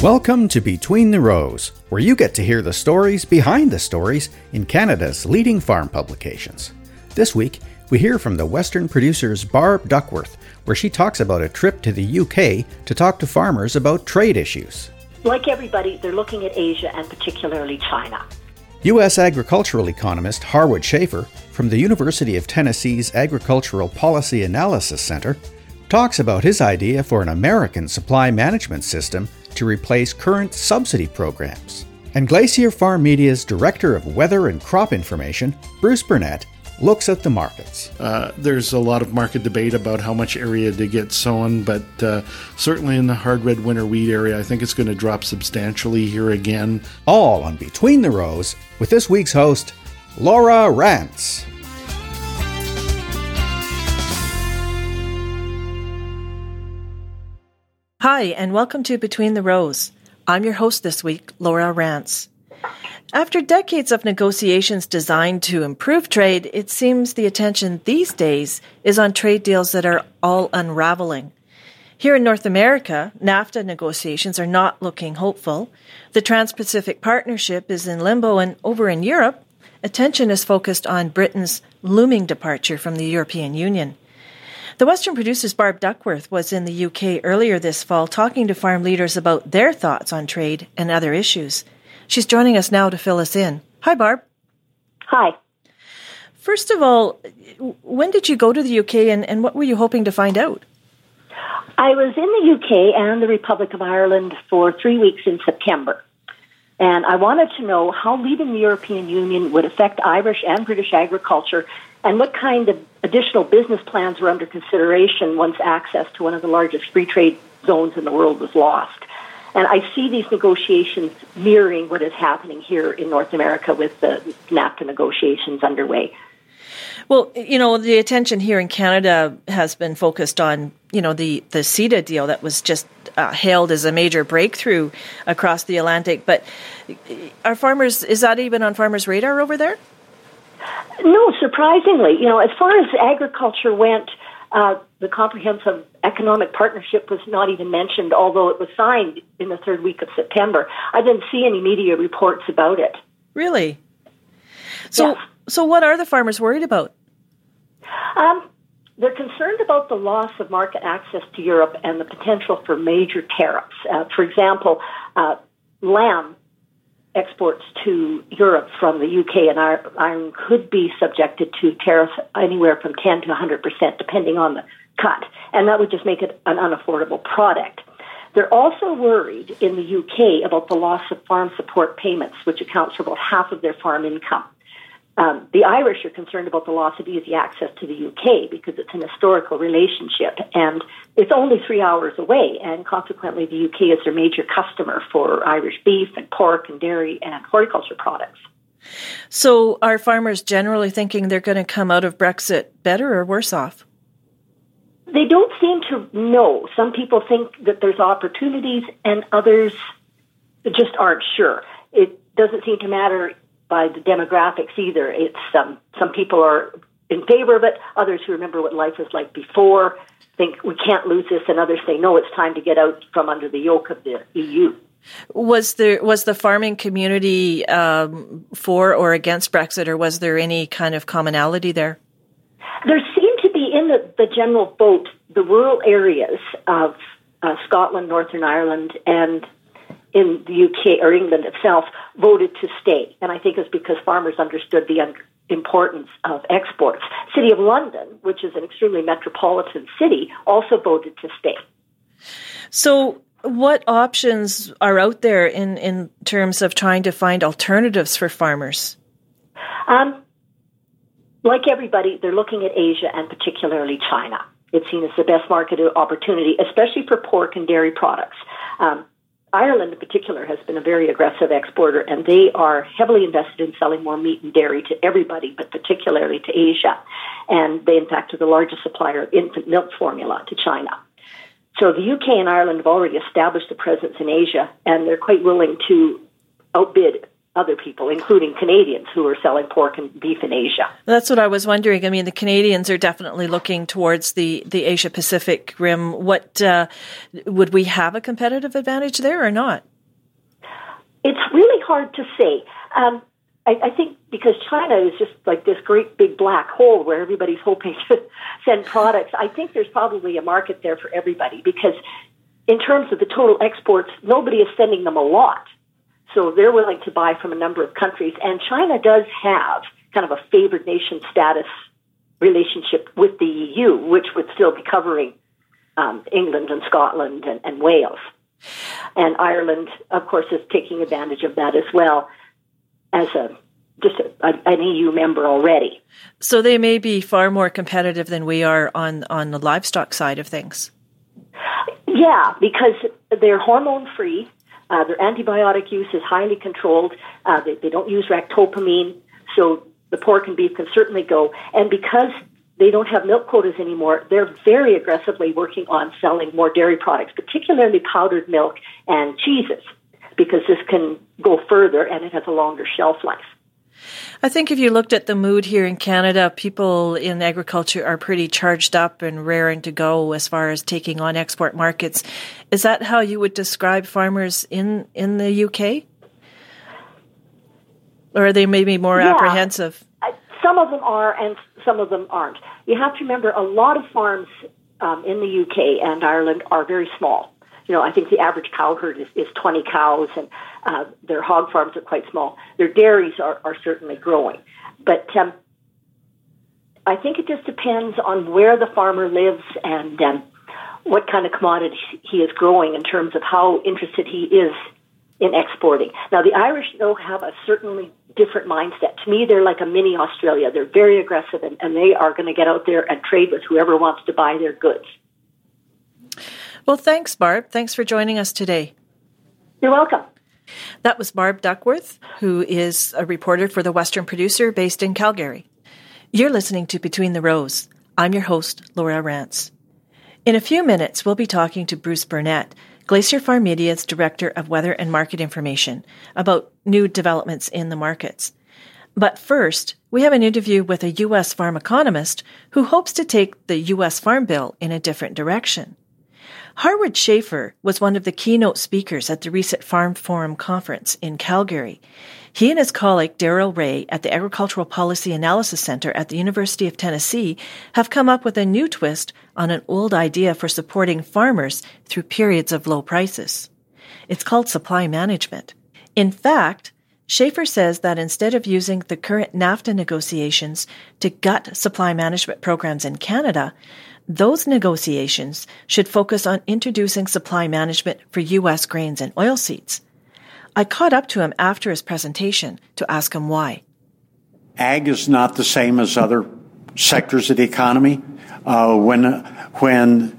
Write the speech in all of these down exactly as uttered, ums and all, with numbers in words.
Welcome to Between the Rows, where you get to hear the stories behind the stories in Canada's leading farm publications. This week, we hear from the Western Producer's Barb Duckworth, where she talks about a trip to the U K to talk to farmers about trade issues. Like everybody, they're looking at Asia and particularly China. U S agricultural economist Harwood Schaefer from the University of Tennessee's Agricultural Policy Analysis Center talks about his idea for an American supply management system to replace current subsidy programs. And Glacier Farm Media's Director of Weather and Crop Information, Bruce Burnett, looks at the markets. Uh, there's a lot of market debate about how much area to get sown, but uh, certainly in the hard red winter wheat area, I think it's going to drop substantially here again. All on Between the Rows with this week's host, Laura Rance. Hi, and welcome to Between the Rows. I'm your host this week, Laura Rance. After decades of negotiations designed to improve trade, it seems the attention these days is on trade deals that are all unraveling. Here in North America, NAFTA negotiations are not looking hopeful. The Trans-Pacific Partnership is in limbo, and over in Europe, attention is focused on Britain's looming departure from the European Union. The Western Producer's Barb Duckworth was in the U K earlier this fall talking to farm leaders about their thoughts on trade and other issues. She's joining us now to fill us in. Hi, Barb. Hi. First of all, when did you go to the U K and, and what were you hoping to find out? I was in the U K and the Republic of Ireland for three weeks in September. And I wanted to know how leaving the European Union would affect Irish and British agriculture and what kind of additional business plans were under consideration once access to one of the largest free trade zones in the world was lost. And I see these negotiations mirroring what is happening here in North America with the NAFTA negotiations underway. Well, you know, the attention here in Canada has been focused on, you know, the, the CETA deal that was just uh, hailed as a major breakthrough across the Atlantic. But are farmers, is that even on farmers' radar over there? No, surprisingly. You know, as far as agriculture went, uh, the Comprehensive Economic Partnership was not even mentioned, although it was signed in the third week of September. I didn't see any media reports about it. Really? So, yes. So what are the farmers worried about? Um, they're concerned about the loss of market access to Europe and the potential for major tariffs. Uh, for example, uh, lamb exports to Europe from the U K and Ireland could be subjected to tariffs anywhere from ten to one hundred percent, depending on the cut, and that would just make it an unaffordable product. They're also worried in the U K about the loss of farm support payments, which accounts for about half of their farm income. Um, the Irish are concerned about the loss of easy access to the U K because it's an historical relationship, and it's only three hours away, and consequently the U K is their major customer for Irish beef and pork and dairy and horticulture products. So are farmers generally thinking they're going to come out of Brexit better or worse off? They don't seem to know. Some people think that there's opportunities, and others just aren't sure. It doesn't seem to matter by the demographics either. It's um, some people are in favor of it. Others who remember what life was like before think we can't lose this, and others say no, it's time to get out from under the yoke of the E U. Was there was the farming community um, for or against Brexit, or was there any kind of commonality there? There seemed to be in the, the general vote the rural areas of uh, Scotland, Northern Ireland, and in the U K or England itself voted to stay. And I think it's because farmers understood the un- importance of exports. City of London, which is an extremely metropolitan city, also voted to stay. So what options are out there in, in terms of trying to find alternatives for farmers? Um, like everybody, they're looking at Asia and particularly China. It's seen as the best market opportunity, especially for pork and dairy products. Um, Ireland, in particular, has been a very aggressive exporter, and they are heavily invested in selling more meat and dairy to everybody, but particularly to Asia. And they, in fact, are the largest supplier of infant milk formula to China. So the U K and Ireland have already established a presence in Asia, and they're quite willing to outbid other people, including Canadians who are selling pork and beef in Asia. That's what I was wondering. I mean, the Canadians are definitely looking towards the, the Asia-Pacific rim. What uh, would we have a competitive advantage there or not? it's really hard to say. Um, I, I think because China is just like this great big black hole where everybody's hoping to send products, I think there's probably a market there for everybody because in terms of the total exports, nobody is sending them a lot. So they're willing to buy from a number of countries. And China does have kind of a favored nation status relationship with the E U, which would still be covering um, England and Scotland and, and Wales. And Ireland, of course, is taking advantage of that as well as a just a, a, an E U member already. So they may be far more competitive than we are on, on the livestock side of things. Yeah, because they're hormone-free. Uh, their antibiotic use is highly controlled. Uh, they, they don't use ractopamine, so the pork and beef can certainly go. And because they don't have milk quotas anymore, they're very aggressively working on selling more dairy products, particularly powdered milk and cheeses, because this can go further and it has a longer shelf life. I think if you looked at the mood here in Canada, people in agriculture are pretty charged up and raring to go as far as taking on export markets. Is that how you would describe farmers in, in the U K? Or are they maybe more yeah. apprehensive? Some of them are and some of them aren't. You have to remember a lot of farms um, in the U K and Ireland are very small. You know, I think the average cow herd is, is twenty cows, and uh, their hog farms are quite small. Their dairies are, are certainly growing. But um, I think it just depends on where the farmer lives and um, what kind of commodity he is growing in terms of how interested he is in exporting. Now, the Irish, though, have a certainly different mindset. To me, they're like a mini Australia. They're very aggressive, and, and they are going to get out there and trade with whoever wants to buy their goods. Well, thanks, Barb. Thanks for joining us today. You're welcome. That was Barb Duckworth, who is a reporter for The Western Producer based in Calgary. You're listening to Between the Rows. I'm your host, Laura Rance. In a few minutes, we'll be talking to Bruce Burnett, Glacier Farm Media's Director of Weather and Market Information, about new developments in the markets. But first, we have an interview with a U S farm economist who hopes to take the U S Farm Bill in a different direction. Harwood Schaefer was one of the keynote speakers at the recent Farm Forum conference in Calgary. He and his colleague Darrell Ray at the Agricultural Policy Analysis Center at the University of Tennessee have come up with a new twist on an old idea for supporting farmers through periods of low prices. It's called supply management. In fact, Schaefer says that instead of using the current NAFTA negotiations to gut supply management programs in Canada, those negotiations should focus on introducing supply management for U S grains and oilseeds. I caught up to him after his presentation to ask him why. Ag is not the same as other sectors of the economy. Uh, when when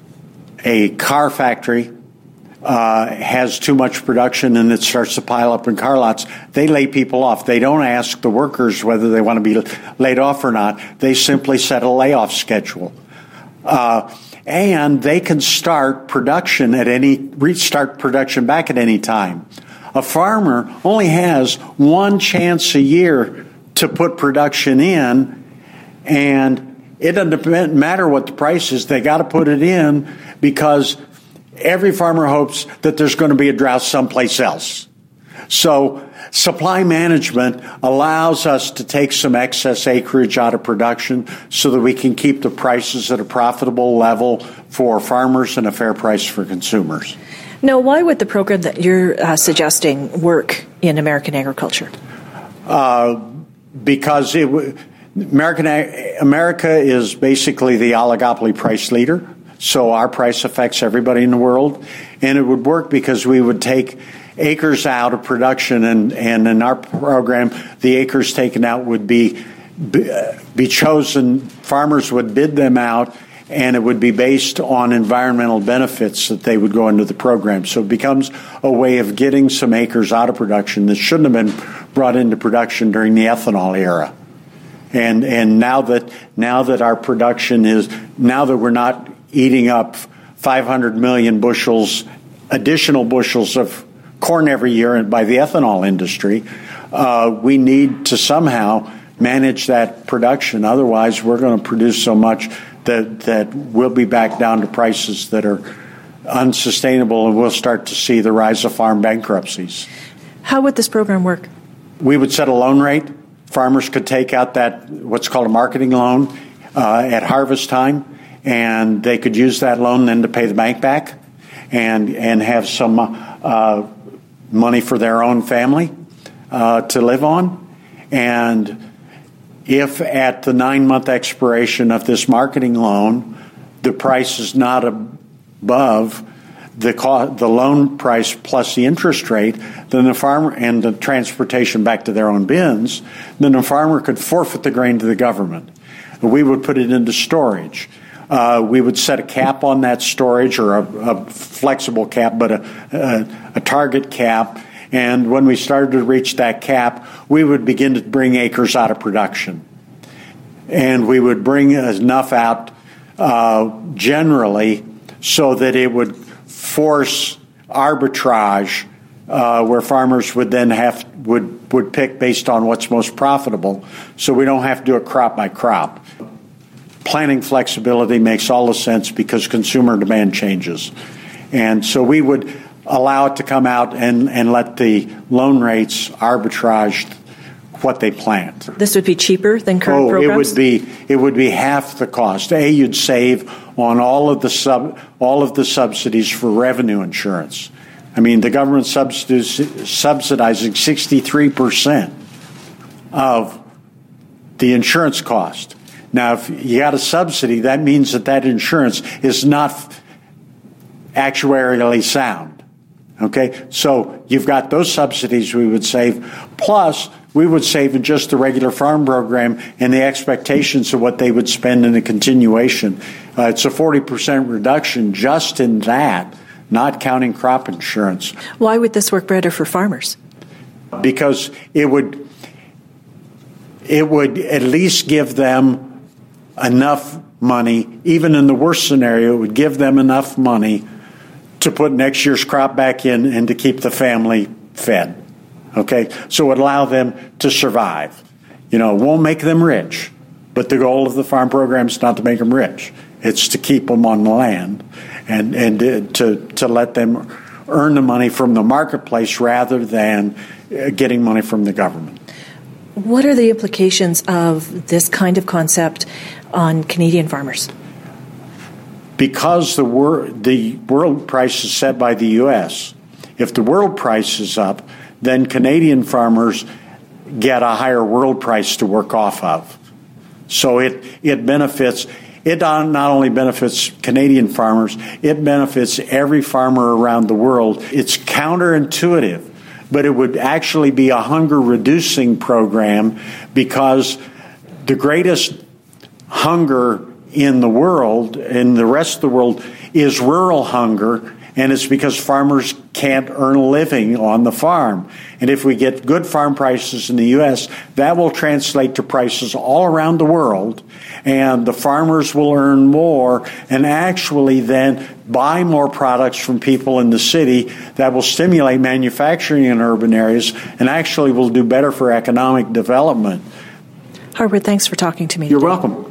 a car factory uh, has too much production and it starts to pile up in car lots, they lay people off. They don't ask the workers whether they want to be laid off or not. They simply set a layoff schedule. Uh, and they can start production at any, restart production back at any time. A farmer only has one chance a year to put production in, and it doesn't matter what the price is, they got to put it in because every farmer hopes that there's going to be a drought someplace else. So supply management allows us to take some excess acreage out of production so that we can keep the prices at a profitable level for farmers and a fair price for consumers. Now, why would the program that you're uh, suggesting work in American agriculture? Uh, because it w- American America is basically the oligopoly price leader, so our price affects everybody in the world, and it would work because we would take acres out of production, and, and in our program, the acres taken out would be, be be chosen. Farmers would bid them out, and it would be based on environmental benefits that they would go into the program. So it becomes a way of getting some acres out of production that shouldn't have been brought into production during the ethanol era. And and now that now that our production is now that we're not eating up five hundred million bushels, additional bushels of corn every year by the ethanol industry, uh, we need to somehow manage that production. Otherwise, we're going to produce so much that that we'll be back down to prices that are unsustainable, and we'll start to see the rise of farm bankruptcies. How would this program work? We would set a loan rate. Farmers could take out that, what's called a marketing loan, uh, at harvest time, and they could use that loan then to pay the bank back and, and have some uh, money for their own family uh, to live on. And if at the nine-month expiration of this marketing loan, the price is not above the co- the loan price plus the interest rate, then the farmer and the transportation back to their own bins, then the farmer could forfeit the grain to the government. We would put it into storage. Uh, we would set a cap on that storage, or a, a flexible cap, but a, a, a target cap. And when we started to reach that cap, we would begin to bring acres out of production. And we would bring enough out uh, generally so that it would force arbitrage, uh, where farmers would then have would would pick based on what's most profitable. So we don't have to do it crop by crop. Planning flexibility makes all the sense because consumer demand changes, and so we would allow it to come out and, and let the loan rates arbitrage what they plant. This would be cheaper than current oh, programs? it would be it would be half the cost. A, you'd save on all of the sub all of the subsidies for revenue insurance. I mean, the government subsidies, subsidizing sixty-three percent of the insurance cost. Now, if you got a subsidy, that means that that insurance is not actuarially sound. Okay, so you've got those subsidies we would save, plus we would save in just the regular farm program and the expectations of what they would spend in a continuation. Uh, it's a forty percent reduction just in that, not counting crop insurance. Why would this work better for farmers? Because it would, it would at least give them enough money, even in the worst scenario, it would give them enough money to put next year's crop back in and to keep the family fed. Okay? So it would allow them to survive. You know, it won't make them rich, but the goal of the farm program is not to make them rich. It's to keep them on the land and, and to, to let them earn the money from the marketplace rather than getting money from the government. What are the implications of this kind of concept on Canadian farmers? Because the, wor- the world price is set by the U S, if the world price is up, then Canadian farmers get a higher world price to work off of. So it, it benefits, it not only benefits Canadian farmers, it benefits every farmer around the world. It's counterintuitive, but it would actually be a hunger-reducing program because the greatest hunger in the world, in the rest of the world, is rural hunger, and it's because farmers can't earn a living on the farm. And if we get good farm prices in the U S, that will translate to prices all around the world, and the farmers will earn more and actually then buy more products from people in the city. That will stimulate manufacturing in urban areas and actually will do better for economic development. Harwood, thanks for talking to me You're today. welcome.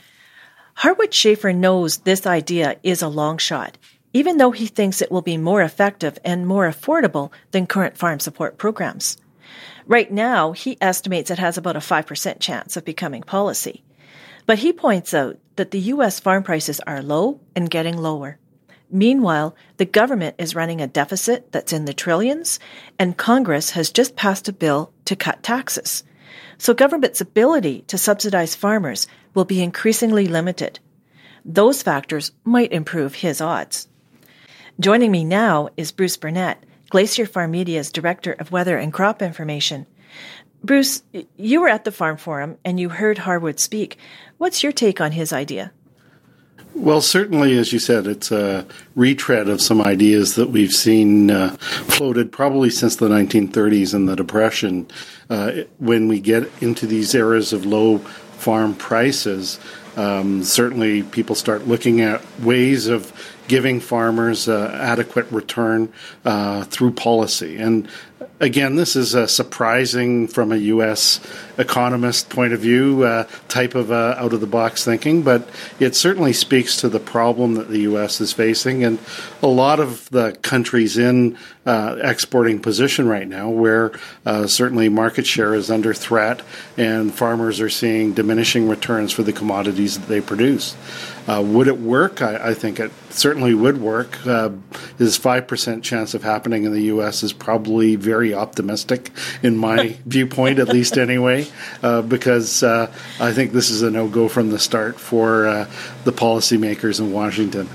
Harwood Schaefer knows this idea is a long shot, even though he thinks it will be more effective and more affordable than current farm support programs. Right now, he estimates it has about a five percent chance of becoming policy. But he points out that the U S farm prices are low and getting lower. Meanwhile, the government is running a deficit that's in the trillions, and Congress has just passed a bill to cut taxes. So government's ability to subsidize farmers will be increasingly limited. Those factors might improve his odds. Joining me now is Bruce Burnett, Glacier Farm Media's Director of Weather and Crop Information. Bruce, you were at the Farm Forum and you heard Harwood speak. What's your take on his idea? Well, certainly, as you said, it's a retread of some ideas that we've seen uh, floated probably since the nineteen thirties and the Depression. Uh, when we get into these eras of low farm prices, um, certainly people start looking at ways of giving farmers uh, adequate return uh, through policy. And again, this is a surprising from a U S economist point of view uh, type of uh, out-of-the-box thinking, but it certainly speaks to the problem that the U S is facing, and a lot of the countries in uh, exporting position right now where uh, certainly market share is under threat and farmers are seeing diminishing returns for the commodities that they produce. Uh, would it work? I, I think it certainly would work. Uh, his five percent chance of happening in the U S is probably very optimistic in my viewpoint, at least anyway, uh, because uh, I think this is a no-go from the start for uh, the policymakers in Washington.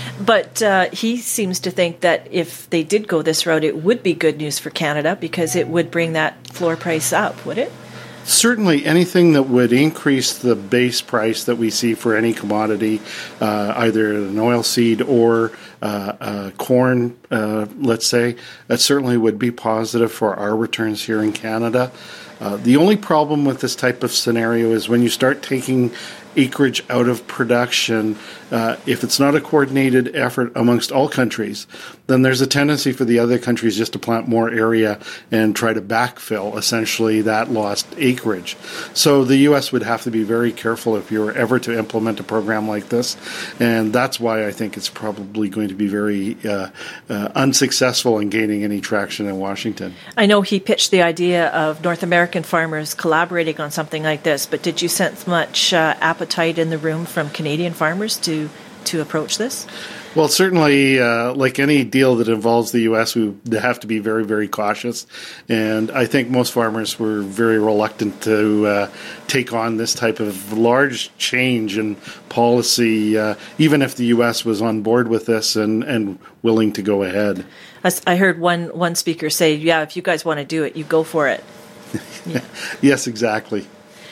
But uh, he seems to think that if they did go this route, it would be good news for Canada because it would bring that floor price up, would it? Certainly anything that would increase the base price that we see for any commodity, uh, either an oilseed or uh, uh, corn, uh, let's say, that certainly would be positive for our returns here in Canada. Uh, the only problem with this type of scenario is when you start taking acreage out of production, uh, if it's not a coordinated effort amongst all countries, then there's a tendency for the other countries just to plant more area and try to backfill essentially that lost acreage. So the U S would have to be very careful if you were ever to implement a program like this, and that's why I think it's probably going to be very uh, uh, unsuccessful in gaining any traction in Washington. I know he pitched the idea of North American farmers collaborating on something like this, but did you sense much uh, appetite in the room from Canadian farmers to to approach this? Well, certainly, uh, like any deal that involves the U S, we have to be very, very cautious. And I think most farmers were very reluctant to uh, take on this type of large change in policy, uh, even if the U S was on board with this and, and willing to go ahead. I heard one, one speaker say, yeah, if you guys want to do it, you go for it. Yeah. Yes, exactly.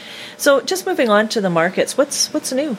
So just moving on to the markets, what's what's new?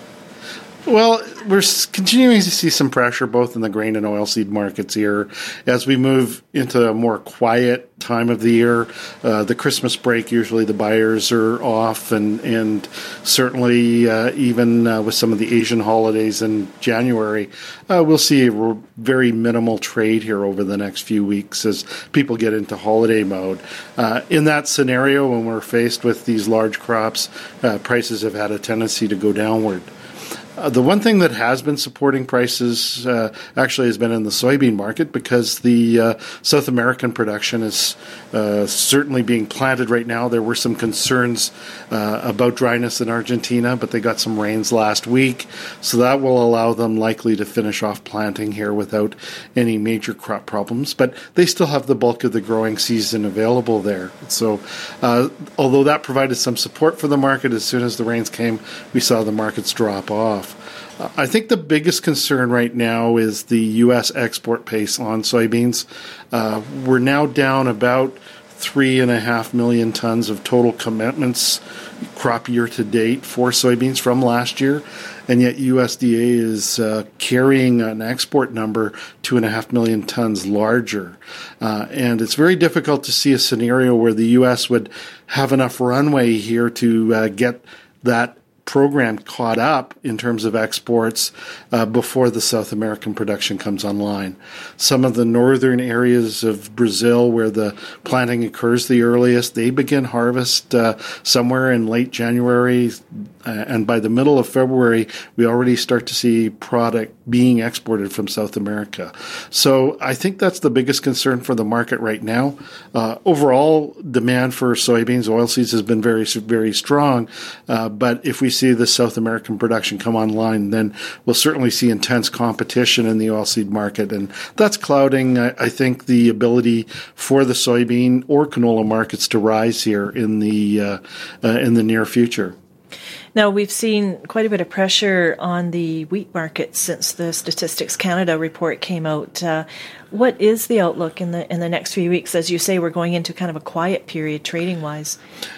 Well, we're continuing to see some pressure both in the grain and oilseed markets here as we move into a more quiet time of the year. Uh, the Christmas break, usually the buyers are off, and, and certainly uh, even uh, with some of the Asian holidays in January, uh, we'll see a r- very minimal trade here over the next few weeks as people get into holiday mode. Uh, in that scenario, when we're faced with these large crops, uh, prices have had a tendency to go downward. Uh, the one thing that has been supporting prices uh, actually has been in the soybean market because the uh, South American production is uh, certainly being planted right now. There were some concerns uh, about dryness in Argentina, but they got some rains last week, so that will allow them likely to finish off planting here without any major crop problems. But they still have the bulk of the growing season available there. So uh, although that provided some support for the market, as soon as the rains came, we saw the markets drop off. I think the biggest concern right now is the U S export pace on soybeans. Uh, we're now down about three and a half million tons of total commitments crop year to date for soybeans from last year, and yet U S D A is uh, carrying an export number two and a half million tons larger. Uh, and it's very difficult to see a scenario where the U S would have enough runway here to uh, get that program caught up in terms of exports uh, before the South American production comes online. Some of the northern areas of Brazil where the planting occurs the earliest, they begin harvest uh, somewhere in late January, uh, and by the middle of February, we already start to see product being exported from South America. So I think that's the biggest concern for the market right now. Uh, overall, demand for soybeans, oilseeds has been very, very strong, uh, but if we see the South American production come online, then we'll certainly see intense competition in the oilseed market, and that's clouding, I, I think, the ability for the soybean or canola markets to rise here in the uh, uh, in the near future. Now, we've seen quite a bit of pressure on the wheat market since the Statistics Canada report came out. Uh, what is the outlook in the in the next few weeks? As you say, we're going into kind of a quiet period trading-wise.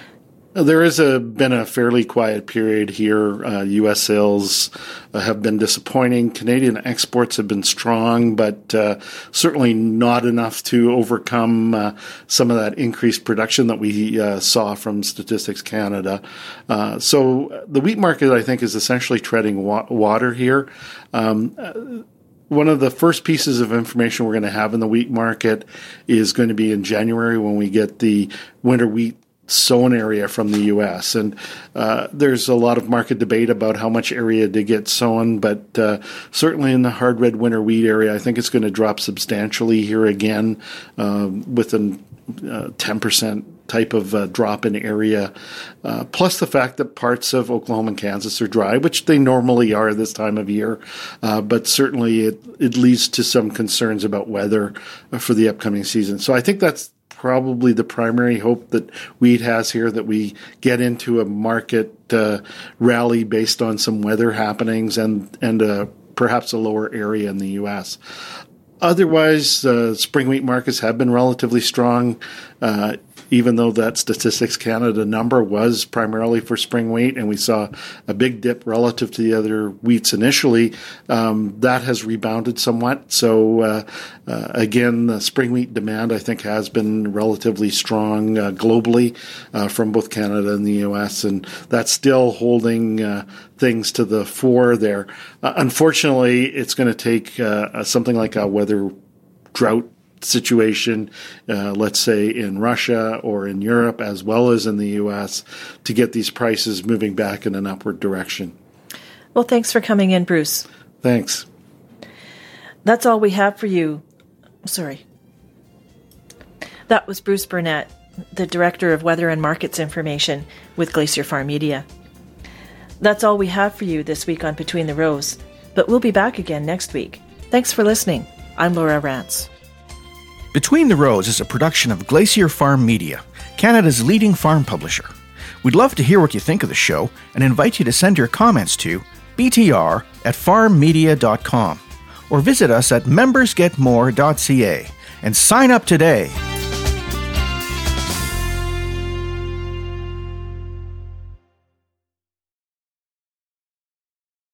There has a, been a fairly quiet period here. Uh, U S sales uh, have been disappointing. Canadian exports have been strong, but uh, certainly not enough to overcome uh, some of that increased production that we uh, saw from Statistics Canada. Uh, so the wheat market, I think, is essentially treading wa- water here. Um, One of the first pieces of information we're going to have in the wheat market is going to be in January when we get the winter wheat sown area from the U S. And uh, there's a lot of market debate about how much area to get sown, but uh, certainly in the hard red winter wheat area, I think it's going to drop substantially here again uh, with a uh, ten percent type of uh, drop in area, uh, plus the fact that parts of Oklahoma and Kansas are dry, which they normally are this time of year. Uh, but certainly it, it leads to some concerns about weather for the upcoming season. So I think that's probably the primary hope that wheat has here, that we get into a market uh, rally based on some weather happenings and, and uh, perhaps a lower area in the U S. Otherwise, uh, spring wheat markets have been relatively strong, uh, even though that Statistics Canada number was primarily for spring wheat, and we saw a big dip relative to the other wheats initially. Um, that has rebounded somewhat. So, uh, uh, again, the spring wheat demand, I think, has been relatively strong uh, globally uh, from both Canada and the U S, and that's still holding uh, things to the fore there. Uh, unfortunately, it's going to take uh, something like a weather drought situation, uh, let's say in Russia or in Europe as well as in the U S, to get these prices moving back in an upward direction. Well, thanks for coming in, Bruce. Thanks. That's all we have for you. Sorry. That was Bruce Burnett, the Director of Weather and Markets Information with Glacier Farm Media. That's all we have for you this week on Between the Rows, but we'll be back again next week. Thanks for listening. I'm Laura Rance. Between the Rows is a production of Glacier Farm Media, Canada's leading farm publisher. We'd love to hear what you think of the show and invite you to send your comments to b t r at farm media dot com or visit us at members get more dot c a and sign up today.